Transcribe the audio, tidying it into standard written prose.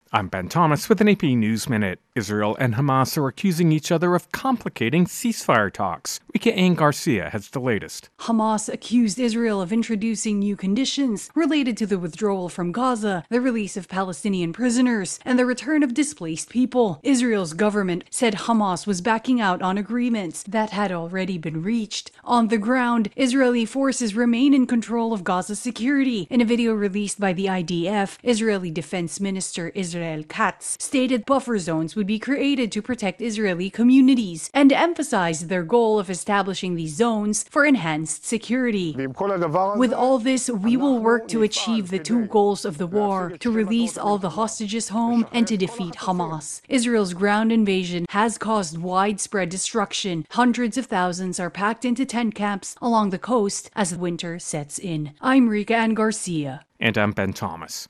I'm Ben Thomas with an AP News Minute. Israel and Hamas are accusing each other of complicating ceasefire talks. Rika Ann Garcia has the latest. Hamas accused Israel of introducing new conditions related to the withdrawal from Gaza, the release of Palestinian prisoners, and the return of displaced people. Israel's government said Hamas was backing out on agreements that had already been reached. On the ground, Israeli forces remain in control of Gaza's security. In a video released by the IDF, Israeli Defense Minister Israel Katz stated buffer zones would be created to protect Israeli communities and emphasized their goal of establishing these zones for enhanced security. With all this, we will work to achieve the two goals of the war, to release all the hostages home and to defeat Hamas. Israel's ground invasion has caused widespread destruction. Hundreds of thousands are packed into tent camps along the coast as winter sets in. I'm Rika Ann Garcia. And I'm Ben Thomas.